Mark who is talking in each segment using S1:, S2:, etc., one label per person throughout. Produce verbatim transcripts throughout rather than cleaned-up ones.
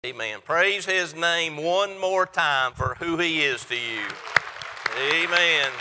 S1: Amen. Praise His name one more time for who He is to you. Amen.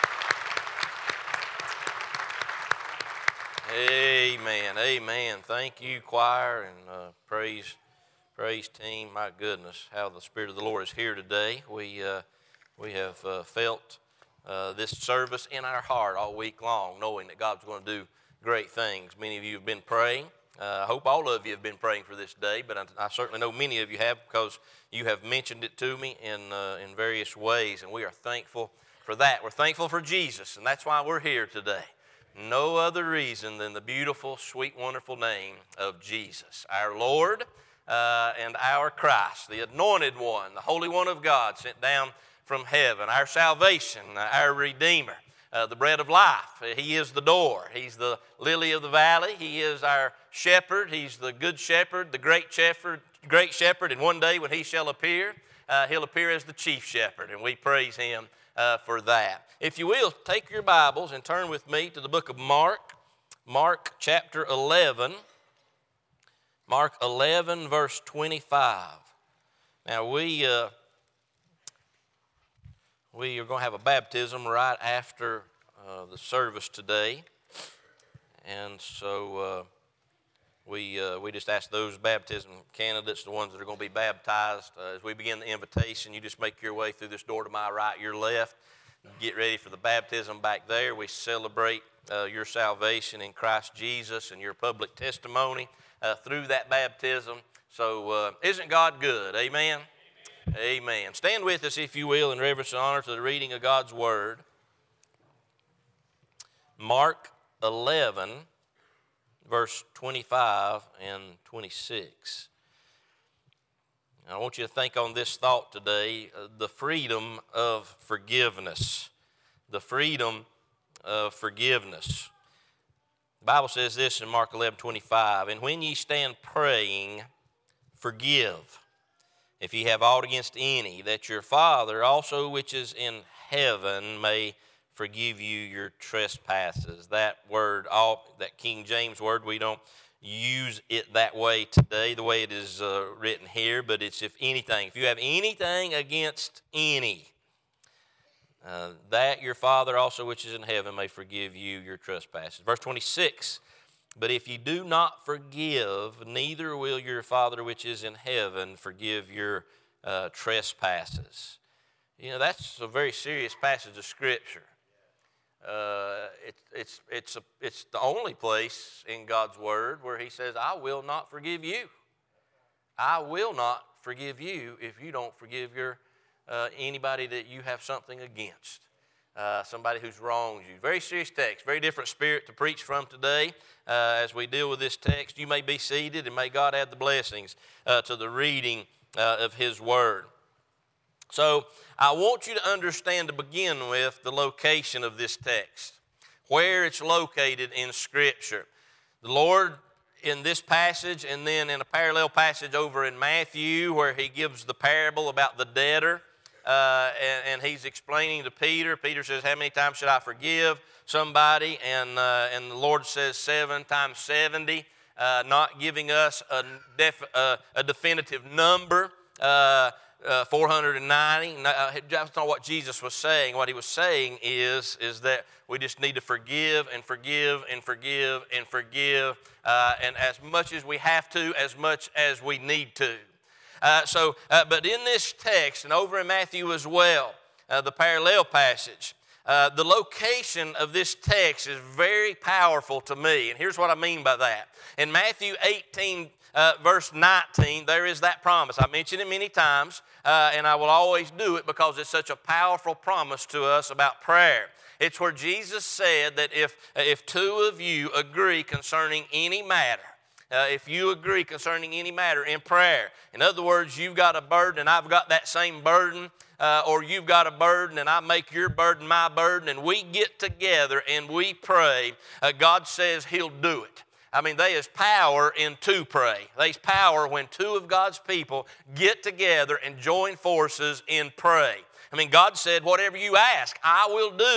S1: Amen. Amen. Thank you, choir, and uh, praise, praise team. My goodness, how the Spirit of the Lord is here today. We uh, we have uh, felt uh, this service in our heart all week long, knowing that God's going to do great things. Many of you have been praying. Uh, I hope all of you have been praying for this day, but I, I certainly know many of you have because you have mentioned it to me in uh, in various ways, and we are thankful for that. We're thankful for Jesus, and that's why we're here today. No other reason than the beautiful, sweet, wonderful name of Jesus, our Lord uh, and our Christ, the Anointed One, the Holy One of God, sent down from heaven, our salvation, our Redeemer. Uh, the bread of life. He is the door. He's the lily of the valley. He is our shepherd. He's the good shepherd, the great shepherd, great shepherd. And one day when He shall appear, uh, He'll appear as the chief shepherd, and we praise Him uh, for that. If you will, take your Bibles and turn with me to the book of Mark, Mark chapter eleven. Mark eleven, verse twenty-five. Now we... Uh, We are going to have a baptism right after uh, the service today, and so uh, we uh, we just ask those baptism candidates, the ones that are going to be baptized, uh, as we begin the invitation, you just make your way through this door to my right, your left, get ready for the baptism back there. We celebrate uh, your salvation in Christ Jesus and your public testimony uh, through that baptism. So uh, isn't God good? Amen. Amen. Stand with us, if you will, in reverence and honor to the reading of God's Word. Mark eleven, verse twenty-five and twenty-six. I want you to think on this thought today, uh, the freedom of forgiveness. The freedom of forgiveness. The Bible says this in Mark eleven, twenty-five, "And when ye stand praying, forgive, if ye have aught against any, that your Father also which is in heaven may forgive you your trespasses." That word, all that King James word, we don't use it that way today, the way it is uh, written here, but it's if anything. If you have anything against any, uh, that your Father also which is in heaven may forgive you your trespasses. Verse twenty-six, "But if you do not forgive, neither will your Father which is in heaven forgive your uh, trespasses." You know, that's a very serious passage of Scripture. Uh, it, it's, it's, a, it's the only place in God's Word where He says, "I will not forgive you. I will not forgive you if you don't forgive your uh, anybody that you have something against." Uh, somebody who's wronged you. Very serious text, very different spirit to preach from today uh, as we deal with this text. You may be seated, and may God add the blessings uh, to the reading uh, of His Word. So I want you to understand to begin with the location of this text, where it's located in Scripture. The Lord in this passage, and then in a parallel passage over in Matthew where He gives the parable about the debtor, Uh, and, and He's explaining to Peter. Peter says, "How many times should I forgive somebody?" And uh, and the Lord says seven times seventy, uh, not giving us a, def, uh, a definitive number, uh, uh, four hundred ninety. No, that's not what Jesus was saying. What He was saying is, is that we just need to forgive and forgive and forgive and forgive, uh, and as much as we have to, as much as we need to. Uh, so, uh, but in this text, and over in Matthew as well, uh, the parallel passage, uh, the location of this text is very powerful to me. And here's what I mean by that. In Matthew eighteen, uh, verse nineteen, there is that promise. I mentioned it many times, uh, and I will always do it because it's such a powerful promise to us about prayer. It's where Jesus said that if, if two of you agree concerning any matter, Uh, if you agree concerning any matter in prayer. In other words, you've got a burden and I've got that same burden, uh, or you've got a burden and I make your burden my burden, and we get together and we pray, uh, God says He'll do it. I mean, there is power in to pray. There's power when two of God's people get together and join forces in pray. I mean, God said, whatever you ask, I will do.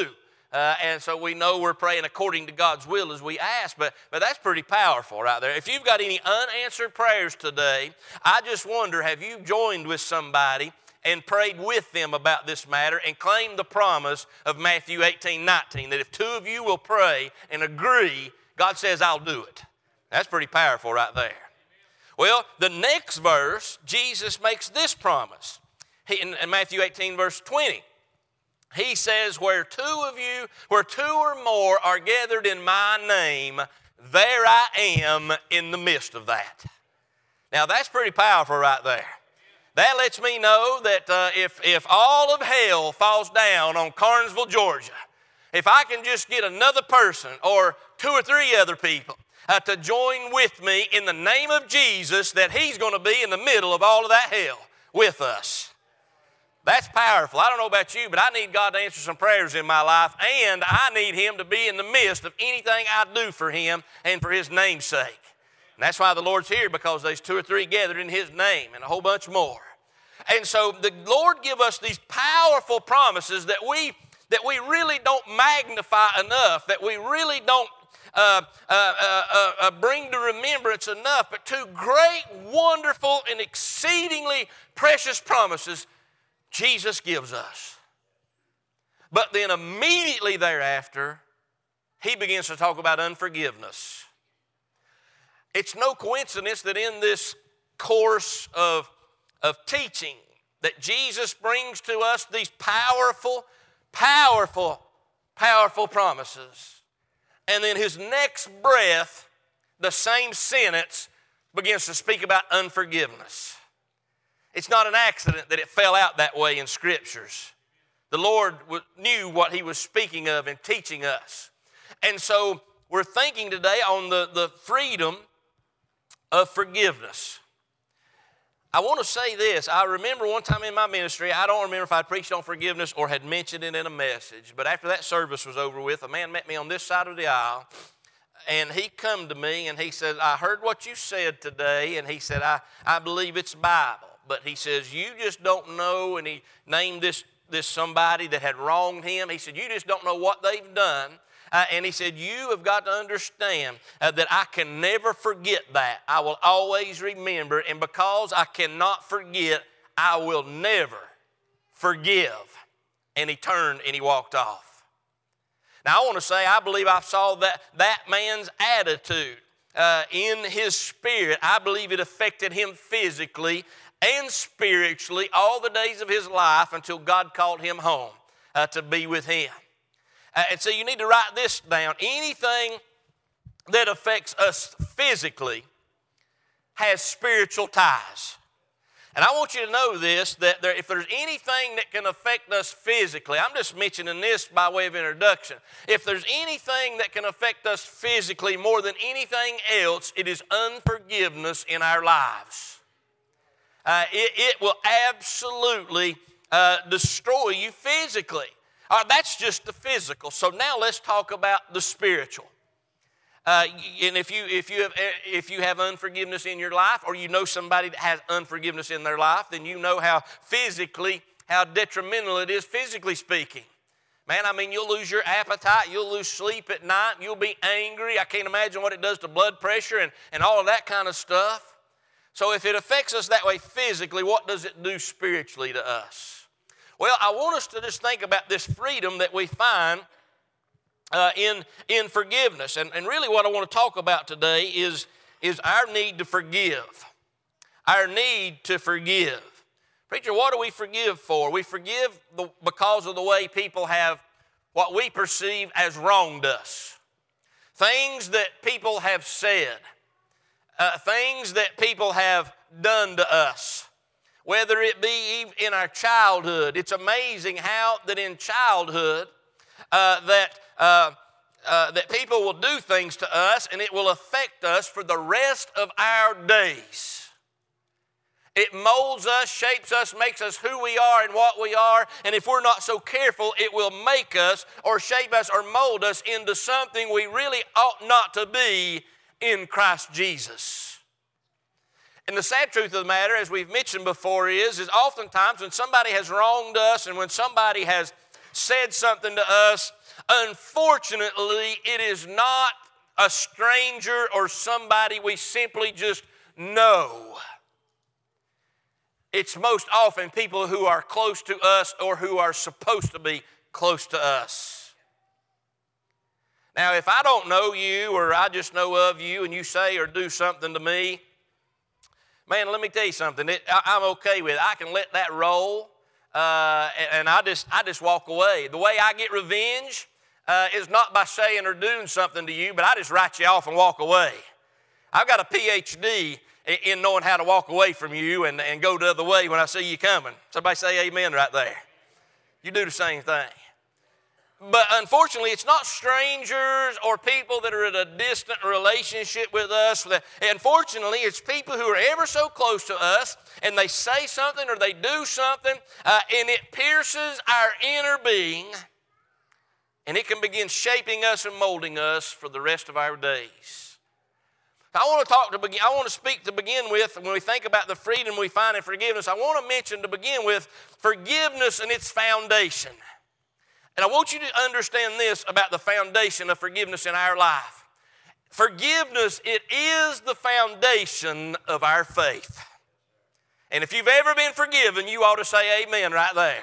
S1: Uh, and so we know we're praying according to God's will as we ask, but, but that's pretty powerful right there. If you've got any unanswered prayers today, I just wonder, have you joined with somebody and prayed with them about this matter and claimed the promise of Matthew eighteen nineteen, that if two of you will pray and agree, God says, I'll do it. That's pretty powerful right there. Well, the next verse, Jesus makes this promise. He, in, in Matthew eighteen, verse twenty, he says, where two of you, where two or more are gathered in my name, there I am in the midst of that. Now, that's pretty powerful right there. That lets me know that uh, if, if all of hell falls down on Carnesville, Georgia, if I can just get another person or two or three other people uh, to join with me in the name of Jesus, that he's going to be in the middle of all of that hell with us. That's powerful. I don't know about you, but I need God to answer some prayers in my life, and I need him to be in the midst of anything I do for him and for his name's sake. And that's why the Lord's here, because there's two or three gathered in his name and a whole bunch more. And so the Lord give us these powerful promises that we, that we really don't magnify enough, that we really don't uh, uh, uh, uh, uh, bring to remembrance enough, but two great, wonderful, and exceedingly precious promises Jesus gives us. But then immediately thereafter, he begins to talk about unforgiveness. It's no coincidence that in this course of, of teaching that Jesus brings to us these powerful, powerful, powerful promises. And then his next breath, the same sentence, begins to speak about unforgiveness. It's not an accident that it fell out that way in Scriptures. The Lord knew what he was speaking of and teaching us. And so we're thinking today on the, the freedom of forgiveness. I want to say this. I remember one time in my ministry, I don't remember if I preached on forgiveness or had mentioned it in a message, but after that service was over with, a man met me on this side of the aisle, and he come to me and he said, I heard what you said today, and he said, I, I believe it's Bible. But he says, you just don't know, and he named this, this somebody that had wronged him. He said, you just don't know what they've done. Uh, and he said, you have got to understand uh, that I can never forget that. I will always remember, and because I cannot forget, I will never forgive. And he turned and he walked off. Now, I want to say, I believe I saw that, that man's attitude uh, in his spirit. I believe it affected him physically and spiritually all the days of his life until God called him home uh, to be with him. Uh, and so you need to write this down. Anything that affects us physically has spiritual ties. And I want you to know this, that there, if there's anything that can affect us physically, I'm just mentioning this by way of introduction. If there's anything that can affect us physically more than anything else, it is unforgiveness in our lives. Uh, it, it will absolutely uh, destroy you physically. All right, that's just the physical. So now let's talk about the spiritual. Uh, and if you if you have if you have unforgiveness in your life, or you know somebody that has unforgiveness in their life, then you know how physically how detrimental it is, physically speaking. Man, I mean, you'll lose your appetite, you'll lose sleep at night, you'll be angry. I can't imagine what it does to blood pressure and, and all of that kind of stuff. So if it affects us that way physically, what does it do spiritually to us? Well, I want us to just think about this freedom that we find uh, in, in forgiveness. And, and really what I want to talk about today is, is our need to forgive. Our need to forgive. Preacher, what do we forgive for? We forgive the, because of the way people have what we perceive as wronged us. Things that people have said. Uh, things that people have done to us, whether it be in our childhood. It's amazing how that in childhood uh, that, uh, uh, that people will do things to us and it will affect us for the rest of our days. It molds us, shapes us, makes us who we are and what we are, and if we're not so careful, it will make us or shape us or mold us into something we really ought not to be in Christ Jesus. And the sad truth of the matter, as we've mentioned before, is, is oftentimes when somebody has wronged us and when somebody has said something to us unfortunately, it is not a stranger or somebody we simply just know. It's most often people who are close to us or who are supposed to be close to us. Now, if I don't know you or I just know of you and you say or do something to me, man, let me tell you something. It, I, I'm okay with it. I can let that roll, uh, and, and I just I just walk away. The way I get revenge uh, is not by saying or doing something to you, but I just write you off and walk away. I've got a P H D in knowing how to walk away from you and, and go the other way when I see you coming. Somebody say amen right there. You do the same thing. But unfortunately, it's not strangers or people that are in a distant relationship with us. Unfortunately, it's people who are ever so close to us, and they say something or they do something, uh, and it pierces our inner being, and it can begin shaping us and molding us for the rest of our days. I want to talk to begin. I want to speak to begin with. When we think about the freedom we find in forgiveness, I want to mention to begin with forgiveness and its foundation. And I want you to understand this about the foundation of forgiveness in our life. Forgiveness, it is the foundation of our faith. And if you've ever been forgiven, you ought to say amen right there.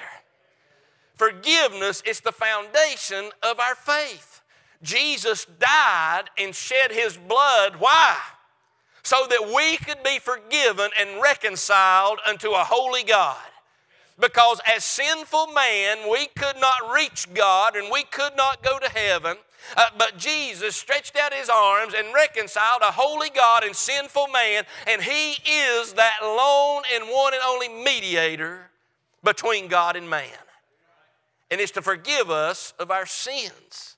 S1: Forgiveness is the foundation of our faith. Jesus died and shed His blood. Why? So that we could be forgiven and reconciled unto a holy God. Because as sinful man, we could not reach God and we could not go to heaven. Uh, but Jesus stretched out His arms and reconciled a holy God and sinful man. And He is that lone and one and only mediator between God and man. And it's to forgive us of our sins.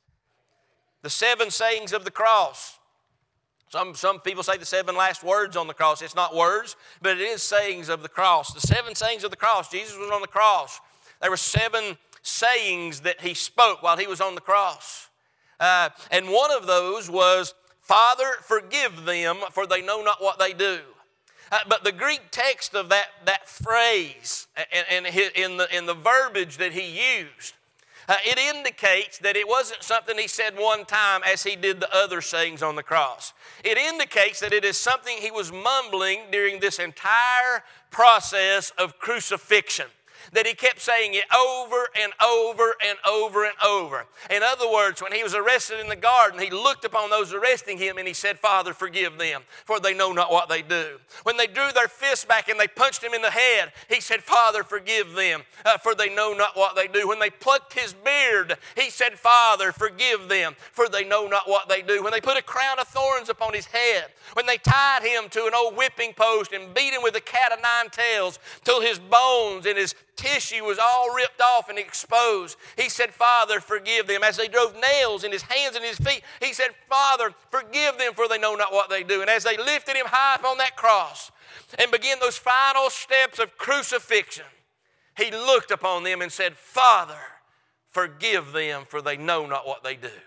S1: The seven sayings of the cross. Some, some people say the seven last words on the cross. It's not words, but it is sayings of the cross. The seven sayings of the cross. Jesus was on the cross. There were seven sayings that He spoke while He was on the cross. Uh, and one of those was, Father, forgive them, for they know not what they do. Uh, but the Greek text of that, that phrase and, and in, the, in the verbiage that He used, Uh, it indicates that it wasn't something He said one time as He did the other sayings on the cross. It indicates that it is something He was mumbling during this entire process of crucifixion. That He kept saying it over and over and over and over. In other words, when He was arrested in the garden, He looked upon those arresting Him and He said, Father, forgive them, for they know not what they do. When they drew their fists back and they punched Him in the head, He said, Father, forgive them, uh, for they know not what they do. When they plucked His beard, He said, Father, forgive them, for they know not what they do. When they put a crown of thorns upon His head, when they tied Him to an old whipping post and beat Him with a cat of nine tails till His bones and His tissue was all ripped off and exposed, He said, Father, forgive them. As they drove nails in His hands and His feet, He said, Father, forgive them, for they know not what they do. And as they lifted Him high upon that cross and began those final steps of crucifixion, He looked upon them and said, Father, forgive them, for they know not what they do.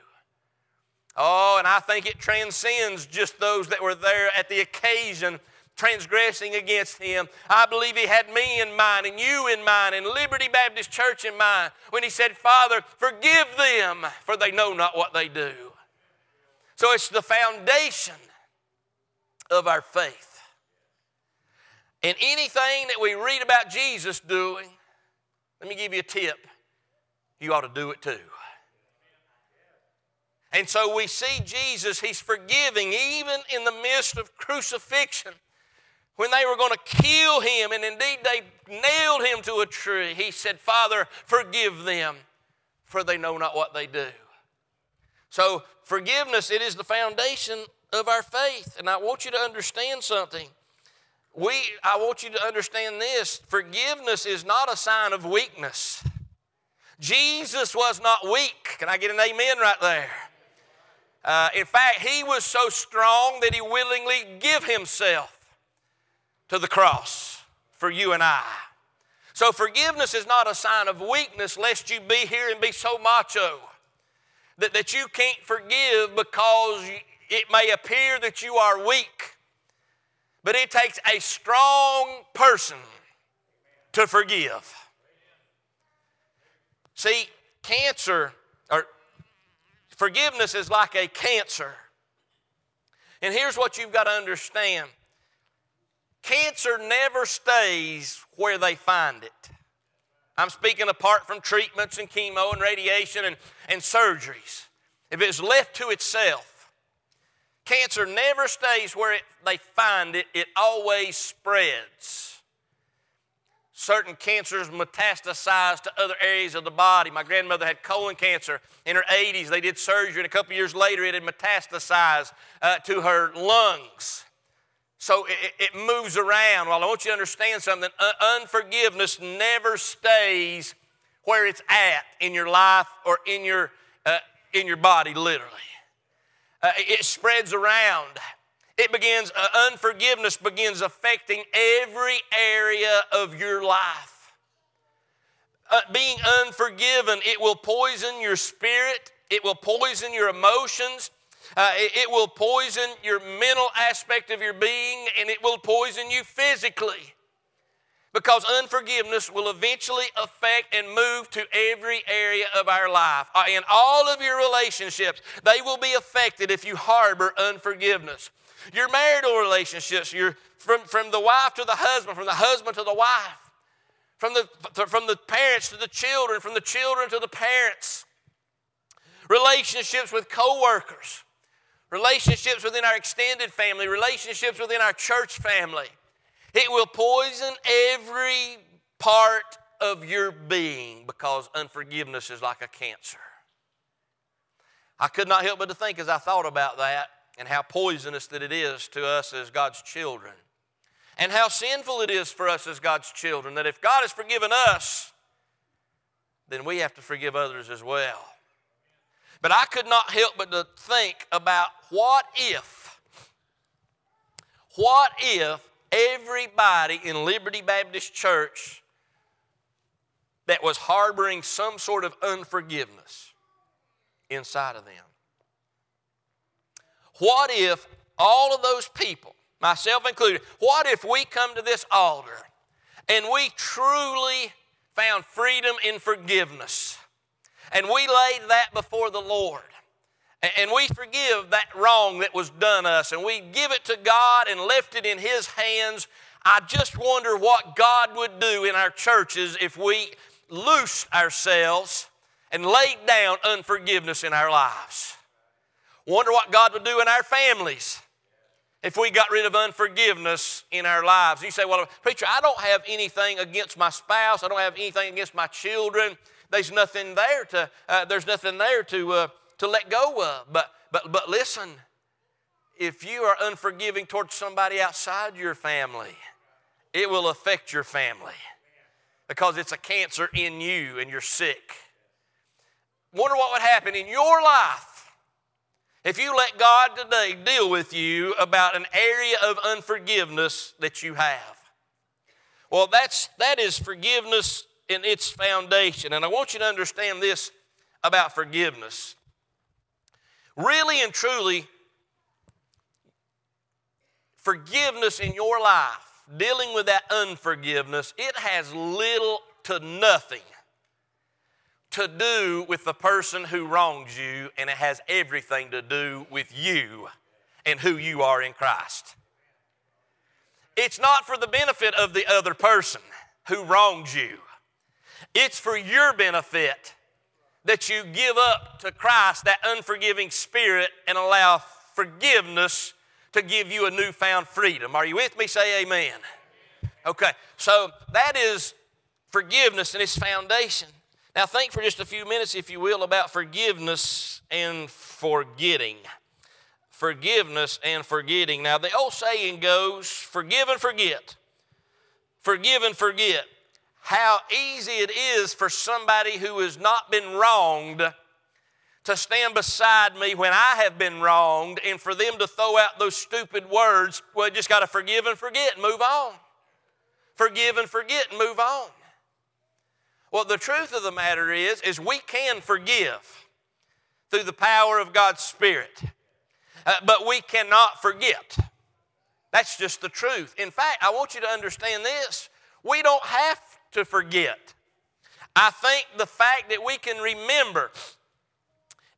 S1: Oh, and I think it transcends just those that were there at the occasion transgressing against Him. I believe He had me in mind and you in mind and Liberty Baptist Church in mind when He said, Father, forgive them, for they know not what they do. So it's the foundation of our faith. And anything that we read about Jesus doing, let me give you a tip. You ought to do it too. And so we see Jesus, He's forgiving even in the midst of crucifixion. When they were going to kill Him, and indeed they nailed Him to a tree, He said, Father, forgive them, for they know not what they do. So forgiveness, it is the foundation of our faith. And I want you to understand something. We, I want you to understand this. Forgiveness is not a sign of weakness. Jesus was not weak. Can I get an amen right there? Uh, in fact, He was so strong that He willingly gave Himself to the cross for you and I. So forgiveness is not a sign of weakness, lest you be here and be so macho that, that you can't forgive because it may appear that you are weak. But it takes a strong person to forgive. See, cancer, or Forgiveness is like a cancer. And here's what you've got to understand. Cancer never stays where they find it. I'm speaking apart from treatments and chemo and radiation and, and surgeries. If it's left to itself, cancer never stays where it, they find it. It always spreads. Certain cancers metastasize to other areas of the body. My grandmother had colon cancer in her eighties. They did surgery, and a couple years later it had metastasized uh, to her lungs. So it, it moves around. Well, I want you to understand something. Unforgiveness never stays where it's at in your life or in your, uh, in your body, literally. Uh, it spreads around. It begins, uh, unforgiveness begins affecting every area of your life. Uh, being unforgiven, it will poison your spirit. It will poison your emotions. Uh, it, it will poison your mental aspect of your being, and it will poison you physically. Because unforgiveness will eventually affect and move to every area of our life. Uh, in all of your relationships, they will be affected if you harbor unforgiveness. Your marital relationships, your, from, from the wife to the husband, from the husband to the wife, from the, from the parents to the children, from the children to the parents. Relationships with co-workers, relationships within our extended family, relationships within our church family. It will poison every part of your being because unforgiveness is like a cancer. I could not help but to think as I thought about that, and how poisonous that it is to us as God's children. And how sinful it is for us as God's children, that if God has forgiven us, then we have to forgive others as well. But I could not help but to think about what if, what if everybody in Liberty Baptist Church that was harboring some sort of unforgiveness inside of them. What if all of those people, myself included, what if we come to this altar and we truly found freedom in forgiveness and we laid that before the Lord and we forgive that wrong that was done us and we give it to God and left it in His hands? I just wonder what God would do in our churches if we loosed ourselves and laid down unforgiveness in our lives. Wonder what God would do in our families if we got rid of unforgiveness in our lives. You say, well, preacher, I don't have anything against my spouse. I don't have anything against my children. There's nothing there to, uh, there's nothing there to, uh, to let go of. But, but, but listen, if you are unforgiving towards somebody outside your family, it will affect your family because it's a cancer in you and you're sick. Wonder what would happen in your life if you let God today deal with you about an area of unforgiveness that you have. Well, that's, that is forgiveness in its foundation. And I want you to understand this about forgiveness. Really and truly, forgiveness in your life, dealing with that unforgiveness, it has little to nothing to do with the person who wrongs you, and it has everything to do with you and who you are in Christ. It's not for the benefit of the other person who wrongs you. It's for your benefit that you give up to Christ that unforgiving spirit and allow forgiveness to give you a newfound freedom. Are you with me? Say amen. Okay, so that is forgiveness and its foundation. Now think for just a few minutes, if you will, about forgiveness and forgetting. Forgiveness and forgetting. Now the old saying goes, forgive and forget. Forgive and forget. How easy it is for somebody who has not been wronged to stand beside me when I have been wronged and for them to throw out those stupid words, well, you just got to forgive and forget and move on. Forgive and forget and move on. Well, the truth of the matter is, is we can forgive through the power of God's Spirit, uh, but we cannot forget. That's just the truth. In fact, I want you to understand this. We don't have to forget. I think the fact that we can remember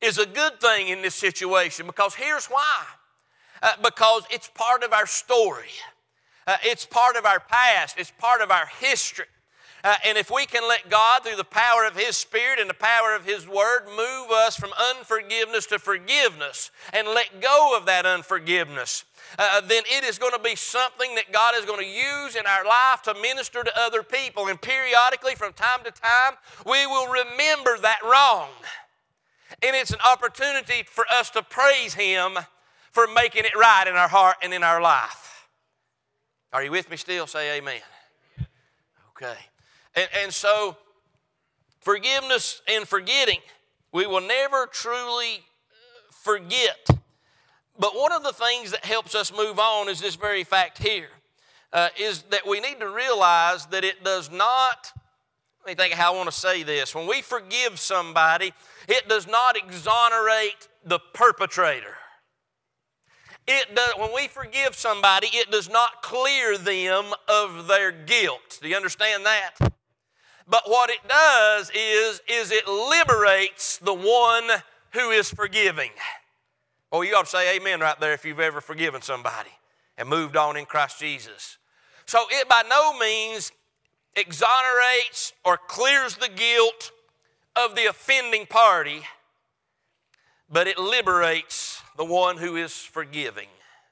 S1: is a good thing in this situation, because here's why. Uh, because it's part of our story. Uh, it's part of our past. It's part of our history. Uh, and if we can let God, through the power of His Spirit and the power of His Word, move us from unforgiveness to forgiveness and let go of that unforgiveness, uh, then it is going to be something that God is going to use in our life to minister to other people. And periodically, from time to time, we will remember that wrong. And it's an opportunity for us to praise Him for making it right in our heart and in our life. Are you with me still? Say amen. Okay. And, and so, forgiveness and forgetting, we will never truly forget. But one of the things that helps us move on is this very fact here, uh, is that we need to realize that it does not, let me think how I want to say this. When we forgive somebody, it does not exonerate the perpetrator. It does, when we forgive somebody, it does not clear them of their guilt. Do you understand that? But what it does is, is it liberates the one who is forgiving. Oh, you ought to say amen right there if you've ever forgiven somebody and moved on in Christ Jesus. So it by no means exonerates or clears the guilt of the offending party, but it liberates the one who is forgiving.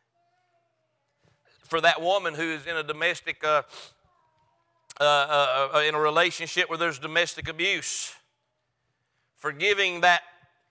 S1: For that woman who is in a domestic, uh, uh, uh, uh, in a relationship where there's domestic abuse, forgiving that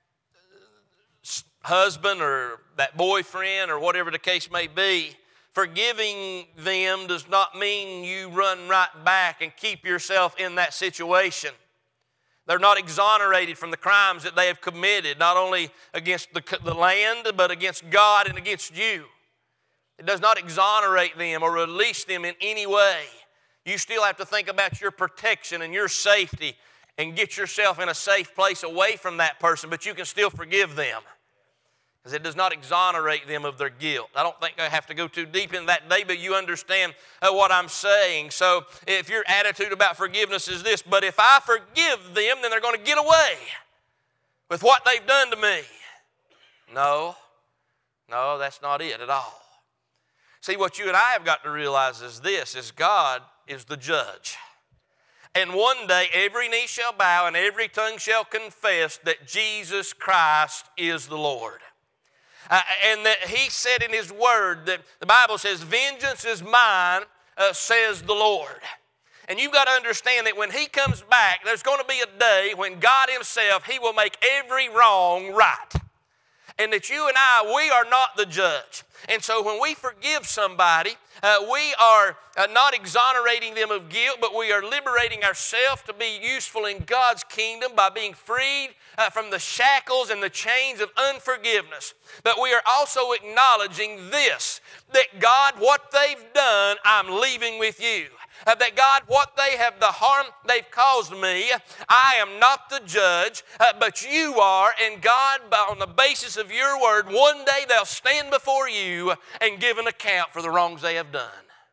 S1: husband or that boyfriend or whatever the case may be, forgiving them does not mean you run right back and keep yourself in that situation. They're not exonerated from the crimes that they have committed, not only against the, the land, but against God and against you. It does not exonerate them or release them in any way. You still have to think about your protection and your safety and get yourself in a safe place away from that person, but you can still forgive them, because it does not exonerate them of their guilt. I don't think I have to go too deep in that day, but you understand uh, what I'm saying. So if your attitude about forgiveness is this, but if I forgive them, then they're going to get away with what they've done to me. No, no, that's not it at all. See, what you and I have got to realize is this, is God is the judge. And one day every knee shall bow and every tongue shall confess that Jesus Christ is the Lord. Uh, and that He said in His Word that the Bible says, vengeance is mine, uh, says the Lord. And you've got to understand that when He comes back, there's going to be a day when God Himself, He will make every wrong right. And that you and I, we are not the judge. And so when we forgive somebody, uh, we are uh, not exonerating them of guilt, but we are liberating ourselves to be useful in God's kingdom by being freed uh, from the shackles and the chains of unforgiveness. But we are also acknowledging this, that God, what they've done, I'm leaving with you. Uh, that God, what they have, the harm they've caused me, I am not the judge, uh, but you are. And God, on the basis of your word, one day they'll stand before you and give an account for the wrongs they have done.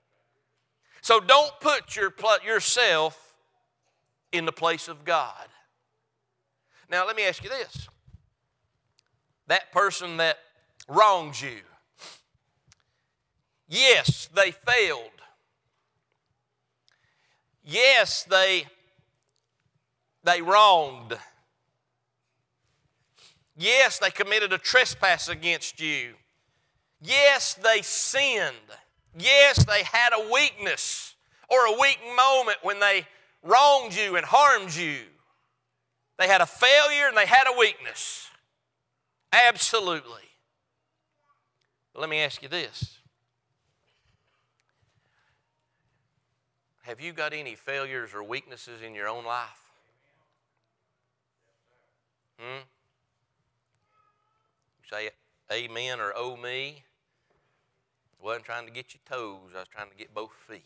S1: So don't put your, yourself in the place of God. Now let me ask you this. That person that wrongs you, yes, they failed. Yes, they, they wronged. Yes, they committed a trespass against you. Yes, they sinned. Yes, they had a weakness or a weak moment when they wronged you and harmed you. They had a failure and they had a weakness. Absolutely. But let me ask you this. Have you got any failures or weaknesses in your own life? Hmm? You say amen or oh me. I wasn't trying to get your toes. I was trying to get both feet.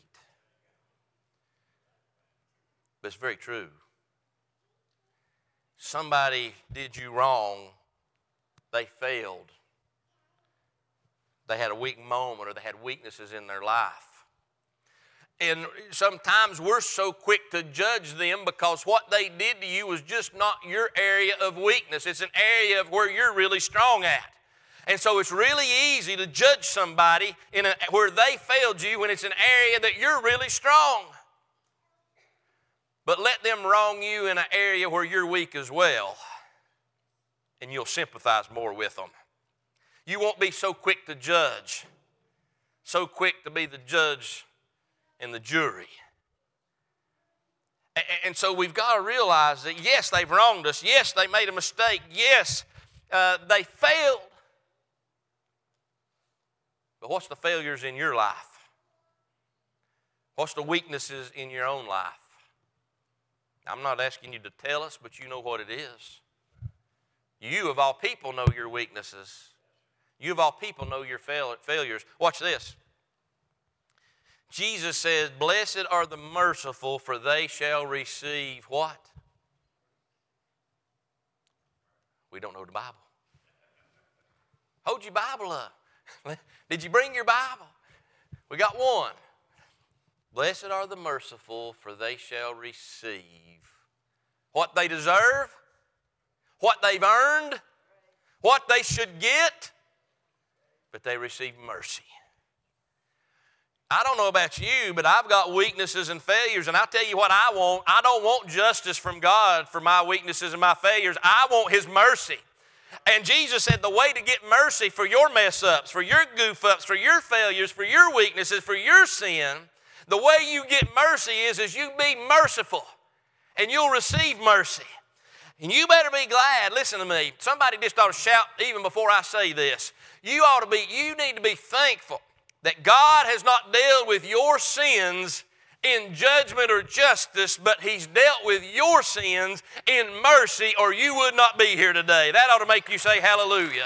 S1: But it's very true. Somebody did you wrong. They failed. They had a weak moment or they had weaknesses in their life. And sometimes we're so quick to judge them because what they did to you was just not your area of weakness. It's an area of where you're really strong at. And so it's really easy to judge somebody in a, where they failed you when it's an area that you're really strong. But let them wrong you in an area where you're weak as well, and you'll sympathize more with them. You won't be so quick to judge, so quick to be the judge and the jury. And so we've got to realize that, yes, they've wronged us. Yes, they made a mistake. Yes, uh, they failed. But what's the failures in your life? What's the weaknesses in your own life? I'm not asking you to tell us, but you know what it is. You, of all people, know your weaknesses. You, of all people, know your fail- failures. Watch this. Jesus says, blessed are the merciful, for they shall receive what? We don't know the Bible. Hold your Bible up. Did you bring your Bible? We got one. Blessed are the merciful, for they shall receive what they deserve, what they've earned, what they should get, but they receive mercy. I don't know about you, but I've got weaknesses and failures, and I'll tell you what I want. I don't want justice from God for my weaknesses and my failures. I want His mercy. And Jesus said the way to get mercy for your mess-ups, for your goof-ups, for your failures, for your weaknesses, for your sin, the way you get mercy is, is you be merciful, and you'll receive mercy. And you better be glad. Listen to me. Somebody just ought to shout even before I say this. You ought to be, you need to be thankful that God has not dealt with your sins in judgment or justice, but He's dealt with your sins in mercy, or you would not be here today. That ought to make you say hallelujah.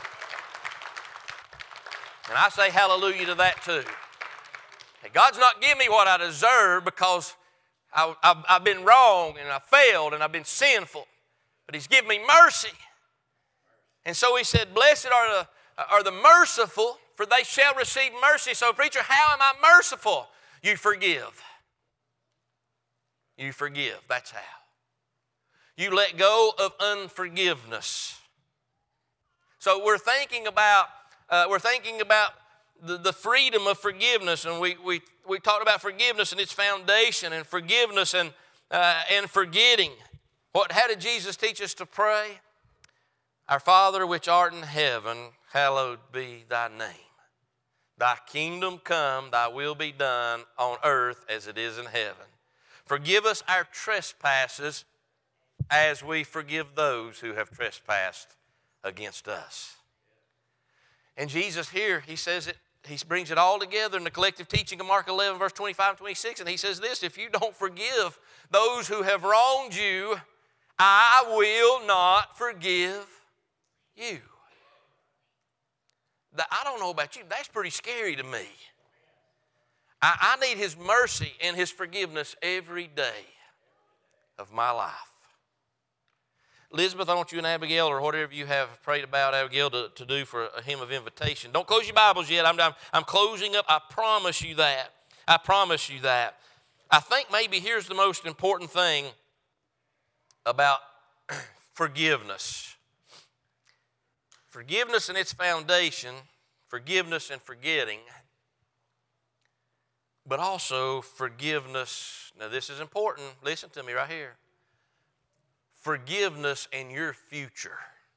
S1: And I say hallelujah to that too. God's not giving me what I deserve because I, I've, I've been wrong and I failed and I've been sinful, but He's given me mercy. And so He said, blessed are the, are the merciful, for they shall receive mercy. So, preacher, how am I merciful? You forgive. You forgive. That's how. You let go of unforgiveness. So we're thinking about uh, we're thinking about the, the freedom of forgiveness, and we we we talked about forgiveness and its foundation, and forgiveness and uh, and forgetting. What? How did Jesus teach us to pray? Our Father which art in heaven, hallowed be Thy name. Thy kingdom come, Thy will be done on earth as it is in heaven. Forgive us our trespasses as we forgive those who have trespassed against us. And Jesus here, He says it, He brings it all together in the collective teaching of Mark eleven, verse twenty-five and twenty-six. And He says this, if you don't forgive those who have wronged you, I will not forgive you. I don't know about you, that's pretty scary to me. I, I need His mercy and His forgiveness every day of my life. Elizabeth, I want you and Abigail, or whatever you have prayed about, Abigail, to, to do for a hymn of invitation. Don't close your Bibles yet. I'm, I'm, I'm closing up. I promise you that. I promise you that. I think maybe here's the most important thing about forgiveness. Forgiveness and its foundation, forgiveness and forgetting, but also forgiveness. Now this is important. Listen to me right here. Forgiveness in your future.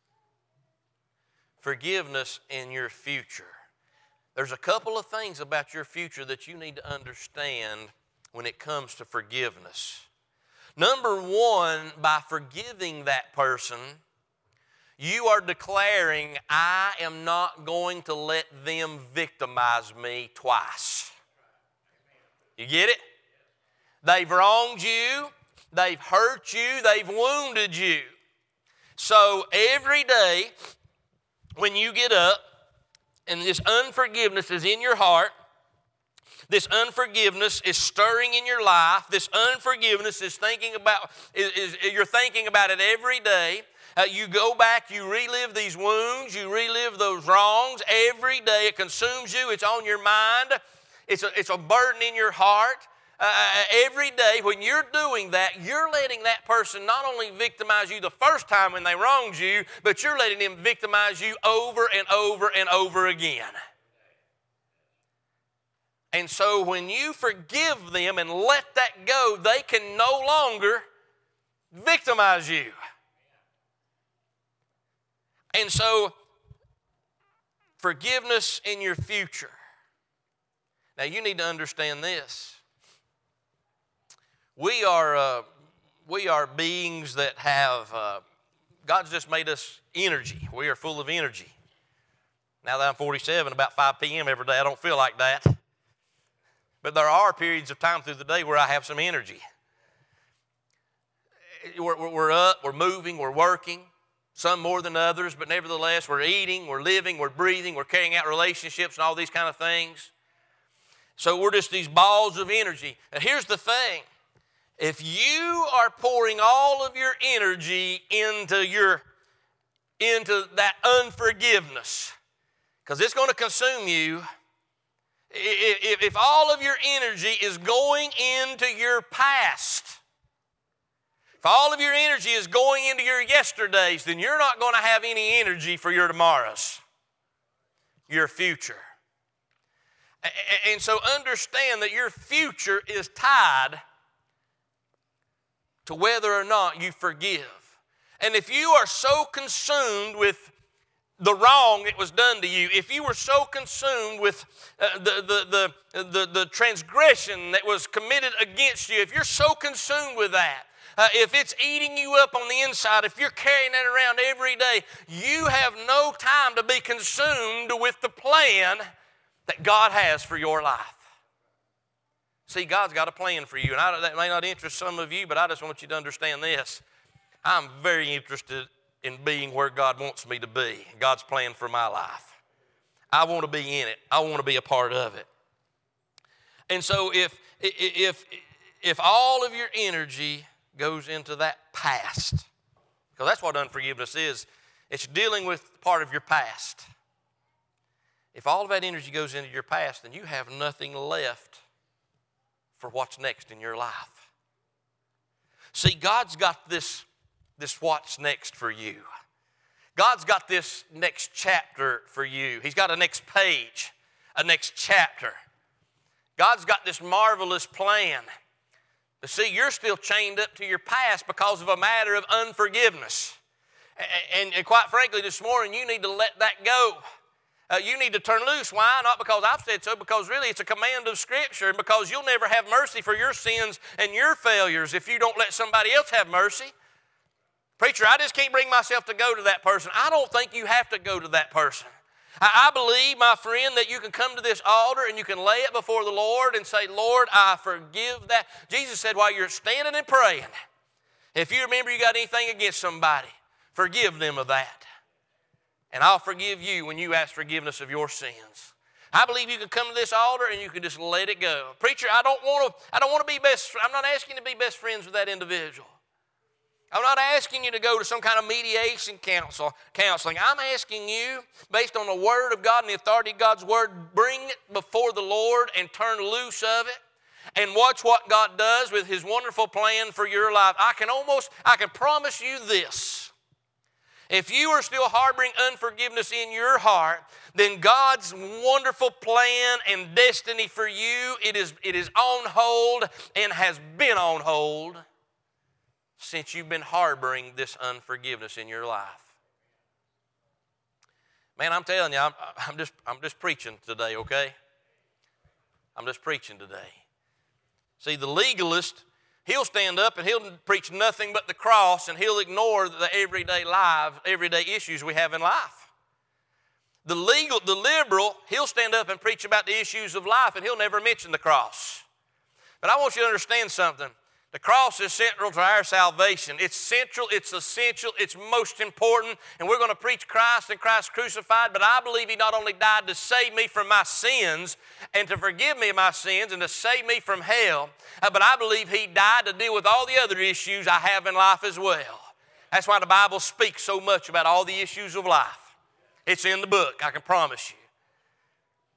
S1: Forgiveness in your future. There's a couple of things about your future that you need to understand when it comes to forgiveness. Number one, by forgiving that person, you are declaring, I am not going to let them victimize me twice. You get it? They've wronged you. They've hurt you. They've wounded you. So every day when you get up and this unforgiveness is in your heart, this unforgiveness is stirring in your life, this unforgiveness is thinking about, is, is you're thinking about it every day. Uh, you go back, you relive these wounds, you relive those wrongs every day. It consumes you. It's on your mind. It's a, it's a burden in your heart. Uh, every day when you're doing that, you're letting that person not only victimize you the first time when they wronged you, but you're letting them victimize you over and over and over again. And so when you forgive them and let that go, they can no longer victimize you. And so, forgiveness in your future. Now, you need to understand this. We are, uh, we are beings that have, uh, God's just made us energy. We are full of energy. Now that I'm forty-seven, about five p.m. every day, I don't feel like that. But there are periods of time through the day where I have some energy. We're, we're up, we're moving, we're working, some more than others, but nevertheless, we're eating, we're living, we're breathing, we're carrying out relationships and all these kind of things. So we're just these balls of energy. Now here's the thing. If you are pouring all of your energy into, your, into that unforgiveness, because it's going to consume you, if, if all of your energy is going into your past, if all of your energy is going into your yesterdays, then you're not going to have any energy for your tomorrows, your future. And so understand that your future is tied to whether or not you forgive. And if you are so consumed with the wrong that was done to you, if you were so consumed with uh, the, the, the, the, the transgression that was committed against you, if you're so consumed with that, uh, if it's eating you up on the inside, if you're carrying that around every day, you have no time to be consumed with the plan that God has for your life. See, God's got a plan for you, and I, that may not interest some of you, but I just want you to understand this. I'm very interested in being where God wants me to be, God's plan for my life. I want to be in it. I want to be a part of it. And so if, if, if all of your energy goes into that past, because that's what unforgiveness is, it's dealing with part of your past. If all of that energy goes into your past, then you have nothing left for what's next in your life. See, God's got this, this what's next for you. God's got this next chapter for you. He's got a next page, a next chapter. God's got this marvelous plan. But see, you're still chained up to your past because of a matter of unforgiveness. And, and, and quite frankly, this morning, you need to let that go. Uh, you need to turn loose. Why? Not because I've said so, because really it's a command of Scripture, and because you'll never have mercy for your sins and your failures if you don't let somebody else have mercy. Preacher, I just can't bring myself to go to that person. I don't think you have to go to that person. I, I believe, my friend, that you can come to this altar and you can lay it before the Lord and say, Lord, I forgive that. Jesus said while you're standing and praying, if you remember you got anything against somebody, forgive them of that. And I'll forgive you when you ask forgiveness of your sins. I believe you can come to this altar and you can just let it go. Preacher, I don't want to, I don't want to be best, I'm not asking you to be best friends with that individual. I'm not asking you to go to some kind of mediation counsel, counseling. I'm asking you, based on the Word of God and the authority of God's Word, bring it before the Lord and turn loose of it and watch what God does with His wonderful plan for your life. I can almost, I can promise you this. If you are still harboring unforgiveness in your heart, then God's wonderful plan and destiny for you, it is, it is on hold and has been on hold since you've been harboring this unforgiveness in your life. Man, I'm telling you, I'm, I'm, just, I'm just preaching today, okay? I'm just preaching today. See, the legalist, he'll stand up and he'll preach nothing but the cross, and he'll ignore the everyday life, everyday issues we have in life. The legal, the liberal, he'll stand up and preach about the issues of life, and he'll never mention the cross. But I want you to understand something. The cross is central to our salvation. It's central, it's essential, it's most important, and we're going to preach Christ and Christ crucified, but I believe He not only died to save me from my sins and to forgive me of my sins and to save me from hell, uh, but I believe He died to deal with all the other issues I have in life as well. That's why the Bible speaks so much about all the issues of life. It's in the book, I can promise you.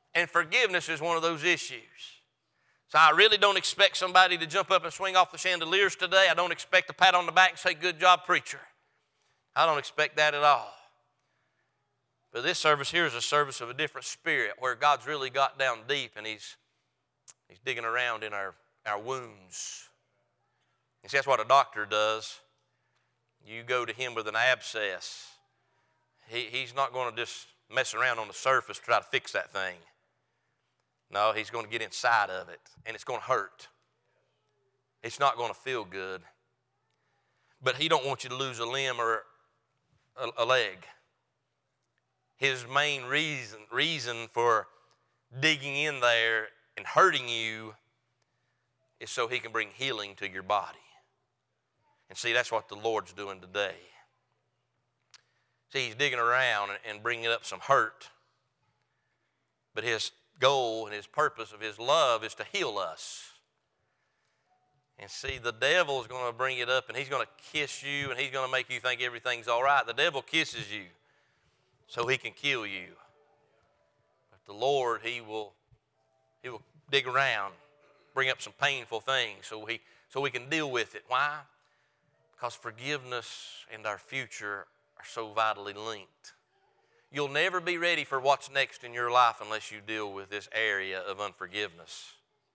S1: And forgiveness is one of those issues. So I really don't expect somebody to jump up and swing off the chandeliers today. I don't expect a pat on the back and say, good job, preacher. I don't expect that at all. But this service here is a service of a different spirit where God's really got down deep and He's, he's digging around in our, our wounds. You see, that's what a doctor does. You go to him with an abscess. He, he's not going to just mess around on the surface to try to fix that thing. No, he's going to get inside of it, and it's going to hurt. It's not going to feel good. But he don't want you to lose a limb or a, a leg. His main reason, reason for digging in there and hurting you is so he can bring healing to your body. And see, that's what the Lord's doing today. See, He's digging around and bringing up some hurt. But His goal and His purpose of His love is to heal us. And see, the devil is going to bring it up and he's going to kiss you and he's going to make you think everything's all right. The devil kisses you so he can kill you. But the Lord, He will, He will dig around, bring up some painful things so, he, so we can deal with it. Why? Because forgiveness and our future are so vitally linked. You'll never be ready for what's next in your life unless you deal with this area of unforgiveness.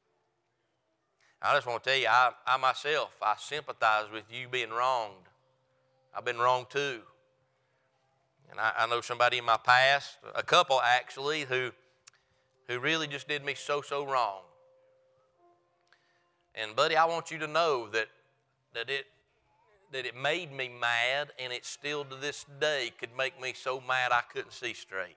S1: I just want to tell you, I, I myself, I sympathize with you being wronged. I've been wronged too. And I, I know somebody in my past, a couple actually, who, who really just did me so, so wrong. And buddy, I want you to know that, that it that it made me mad, and it still to this day could make me so mad I couldn't see straight.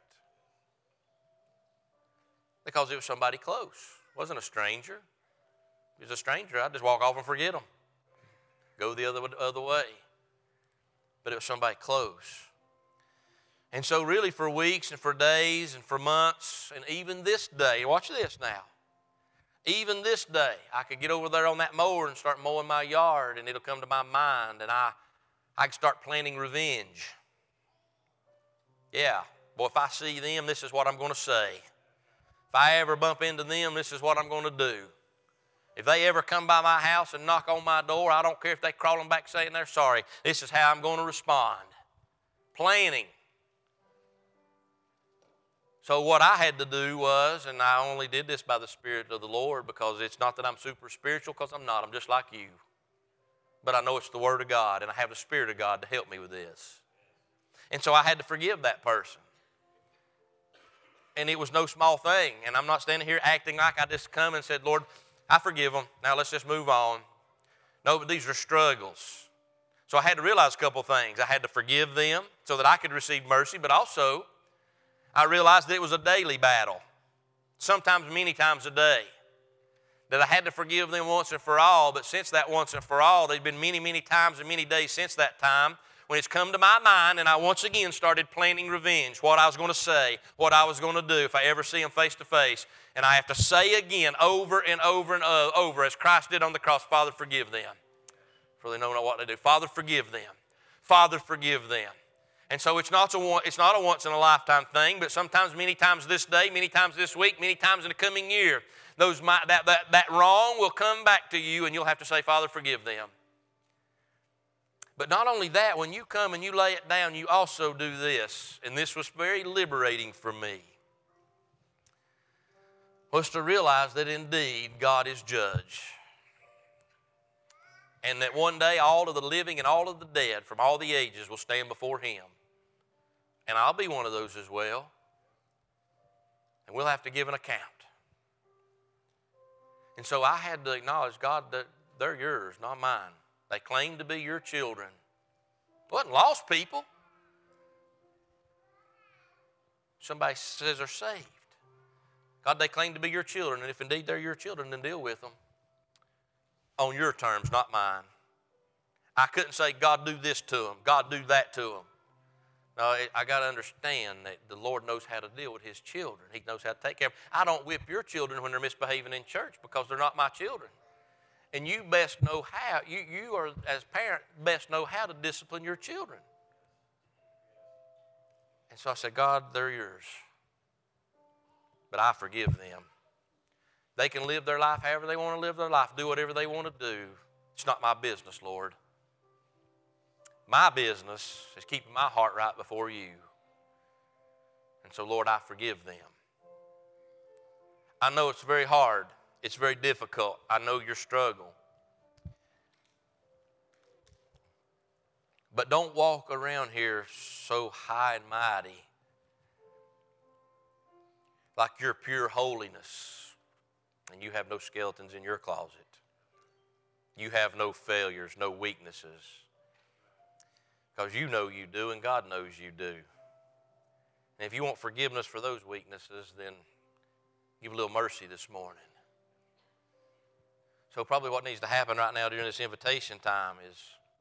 S1: Because it was somebody close. It wasn't a stranger. If it was a stranger, I'd just walk off and forget them. Go the other, other way. But it was somebody close. And so really for weeks and for days and for months, and even this day, watch this now. Even this day, I could get over there on that mower and start mowing my yard, and it'll come to my mind, and I, I can start planning revenge. Yeah, boy, if I see them, this is what I'm going to say. If I ever bump into them, this is what I'm going to do. If they ever come by my house and knock on my door, I don't care if they crawling back saying they're sorry. This is how I'm going to respond. Planning. So what I had to do was, and I only did this by the Spirit of the Lord, because it's not that I'm super spiritual, because I'm not. I'm just like you. But I know it's the Word of God, and I have the Spirit of God to help me with this. And so I had to forgive that person. And it was no small thing. And I'm not standing here acting like I just come and said, Lord, I forgive them. Now let's just move on. No, but these are struggles. So I had to realize a couple things. I had to forgive them so that I could receive mercy, but also I realized that it was a daily battle, sometimes many times a day, that I had to forgive them once and for all. But since that once and for all, there'd been many, many times and many days since that time when it's come to my mind and I once again started planning revenge, what I was going to say, what I was going to do if I ever see them face to face. And I have to say again over and over and over, as Christ did on the cross, Father, forgive them, for they know not what they do. Father, forgive them. Father, forgive them. And so it's not a, it's not a once-in-a-lifetime thing, but sometimes, many times this day, many times this week, many times in the coming year, those that, that, that wrong will come back to you, and you'll have to say, Father, forgive them. But not only that, when you come and you lay it down, you also do this, and this was very liberating for me, was to realize that indeed God is judge. And that one day all of the living and all of the dead from all the ages will stand before Him. And I'll be one of those as well. And we'll have to give an account. And so I had to acknowledge, God, that they're yours, not mine. They claim to be your children. It wasn't lost people. Somebody says they're saved. God, they claim to be your children, and if indeed they're your children, then deal with them on your terms, not mine. I couldn't say, God, do this to them. God, do that to them. No, I got to understand that the Lord knows how to deal with His children. He knows how to take care of them. I don't whip your children when they're misbehaving in church because they're not my children. And you best know how, you, you are, as parent, best know how to discipline your children. And so I said, God, they're yours. but I forgive them. They can live their life however they want to live their life, do whatever they want to do. It's not my business, Lord. My business is keeping my heart right before you. And so, Lord, I forgive them. I know it's very hard. It's very difficult. I know your struggle. But don't walk around here so high and mighty, like you're pure holiness, and you have no skeletons in your closet. You have no failures, no weaknesses. Because you know you do, and God knows you do. And if you want forgiveness for those weaknesses, then give a little mercy this morning. So probably what needs to happen right now during this invitation time is,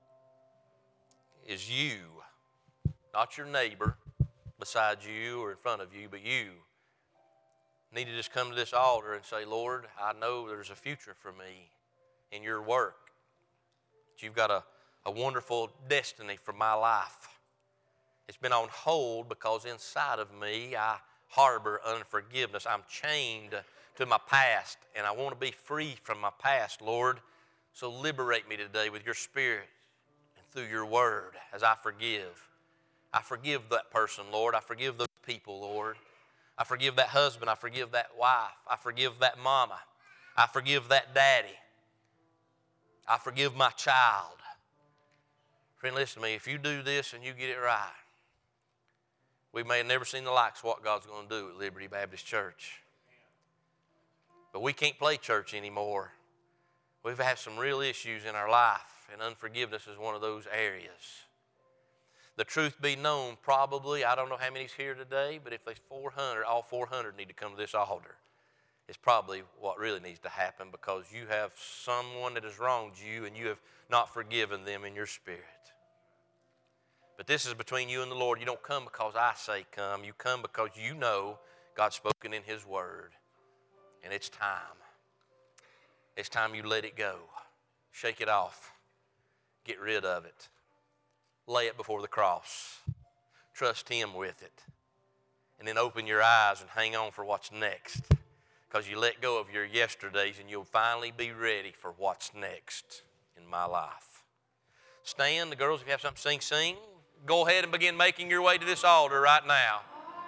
S1: is you, not your neighbor beside you or in front of you, but you need to just come to this altar and say, Lord, I know there's a future for me in your work. That you've got a, a wonderful destiny for my life. It's been on hold because inside of me I harbor unforgiveness. I'm chained to my past, and I want to be free from my past, Lord. So liberate me today with your Spirit and through your word as I forgive. I forgive that person, Lord. I forgive those people, Lord. I forgive that husband. I forgive that wife. I forgive that mama. I forgive that daddy. I forgive my child. Friend, listen to me. If you do this and you get it right, we may have never seen the likes of what God's going to do at Liberty Baptist Church. But we can't play church anymore. We've had some real issues in our life, and unforgiveness is one of those areas. The truth be known, probably, I don't know how many's here today, but if there's four hundred, all four hundred need to come to this altar. It's probably what really needs to happen, because you have someone that has wronged you and you have not forgiven them in your spirit. But this is between you and the Lord. You don't come because I say come. You come because you know God's spoken in His Word. And it's time. It's time you let it go. Shake it off. Get rid of it. Lay it before the cross. Trust Him with it. And then open your eyes and hang on for what's next. Because you let go of your yesterdays and you'll finally be ready for what's next in my life. Stand. The girls, if you have something to sing, sing. Go ahead and begin making your way to this altar right now.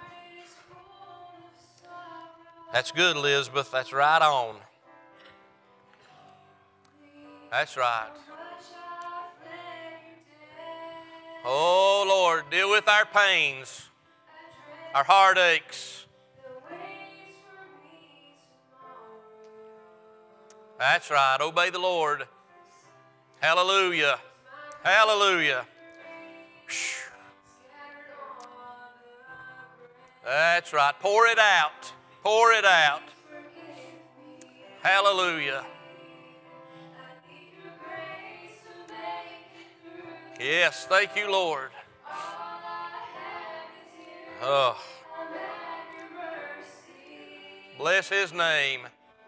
S1: That's good, Elizabeth. That's right on. That's right. Oh, Lord, deal with our pains, our heartaches. That's right. Obey the Lord. Hallelujah. Hallelujah. That's right. Pour it out. Pour it out. Hallelujah. Yes, thank you, Lord. Oh. Bless His name.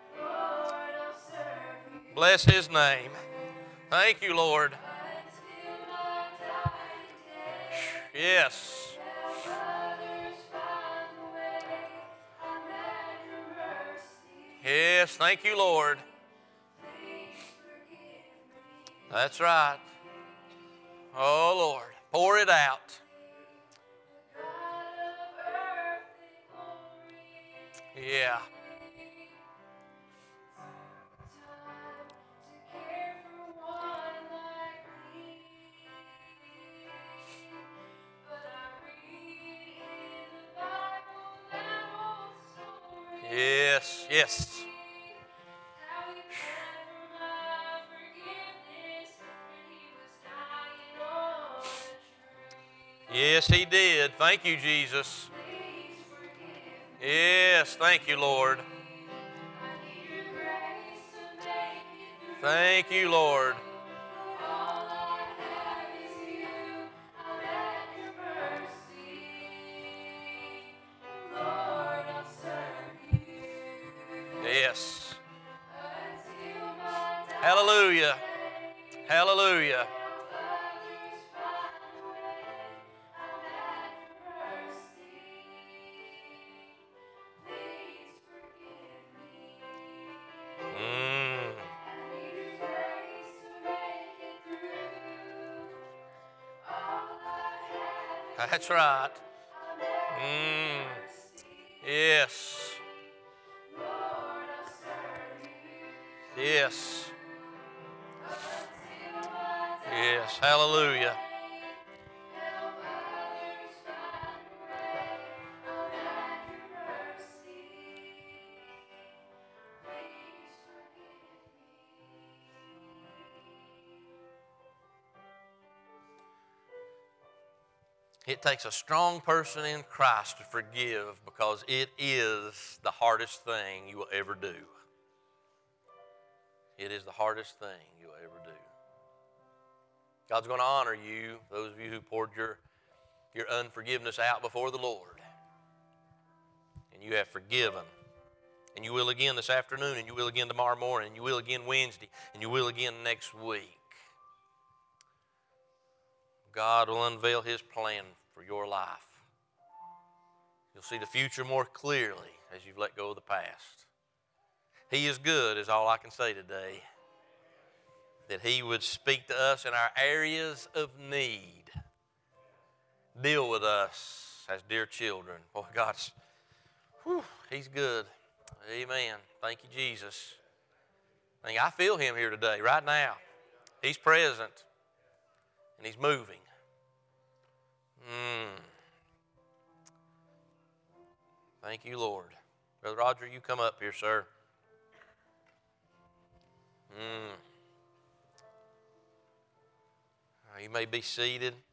S1: Bless His name. Thank you, Lord. Yes. Yes, thank you, Lord. That's right. Oh, Lord, pour it out. Yeah. Yes, yes. Yes, He did. Thank you, Jesus. Yes, thank you, Lord. Thank you, Lord. Yes. Hallelujah. Hallelujah. That's right. Mm. Yes. Yes. Yes. Hallelujah. It takes a strong person in Christ to forgive because it is the hardest thing you will ever do. It is the hardest thing you'll ever do. God's going to honor you, those of you who poured your, your unforgiveness out before the Lord. And you have forgiven. And you will again this afternoon, and you will again tomorrow morning, and you will again Wednesday, and you will again next week. God will unveil His plan for your life. You'll see the future more clearly as you've let go of the past. He is good is all I can say today. That He would speak to us in our areas of need. Deal with us as dear children. Boy, God's, whew, He's good. Amen. Thank you, Jesus. I think I feel Him here today, right now. He's present. And He's moving. Mm. Thank you, Lord. Brother Roger, you come up here, sir. Mm. You may be seated.